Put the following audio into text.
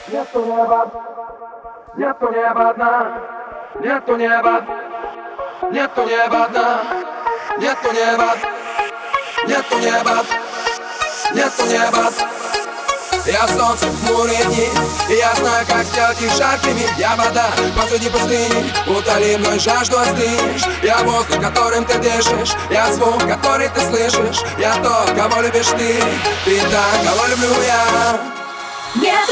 Нету неба, нету неба дна, нету неба, нету неба дна, нету неба, нету неба, нету неба. Я солнце в хмурые дни, и я знаю, как сделать их жаркими. Я вода посреди пустыни, утоли мной жажду, остынешь. Я воздух, которым ты дышишь, я звук, который ты слышишь. Я тот, кого любишь ты та, кого люблю я. Нет